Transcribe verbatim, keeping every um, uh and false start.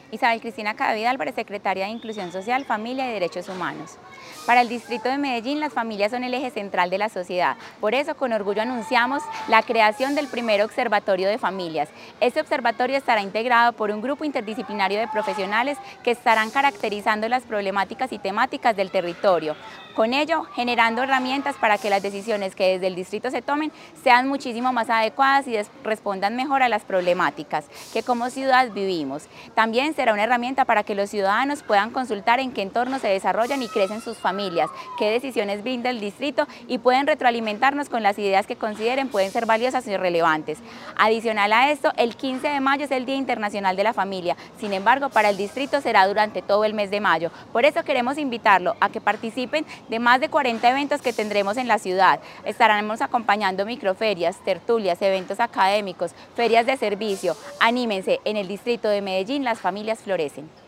Isabel Cristina Cadavid Álvarez, secretaria de Inclusión Social, Familia y Derechos Humanos. Para el Distrito de Medellín, las familias son el eje central de la sociedad. Por eso, con orgullo anunciamos la creación del primer Observatorio de Familias. Este observatorio estará integrado por un grupo interdisciplinario de profesionales que estarán caracterizando las problemáticas y temáticas del territorio. Con ello, generando herramientas para que las decisiones que desde el distrito se tomen sean muchísimo más adecuadas y respondan mejor a las problemáticas que como ciudad vivimos. También será una herramienta para que los ciudadanos puedan consultar en qué entorno se desarrollan y crecen sus familias, qué decisiones brinda el distrito y pueden retroalimentarnos con las ideas que consideren pueden ser valiosas y relevantes. Adicional a esto, el quince de mayo es el Día Internacional de la Familia. Sin embargo, para el distrito será durante todo el mes de mayo. Por eso queremos invitarlo a que participen de más de cuarenta eventos que tendremos en la ciudad. Estaremos acompañando microferias, tertulias, eventos académicos, ferias de servicio. Anímense, en el distrito de Medellín las familias florecen.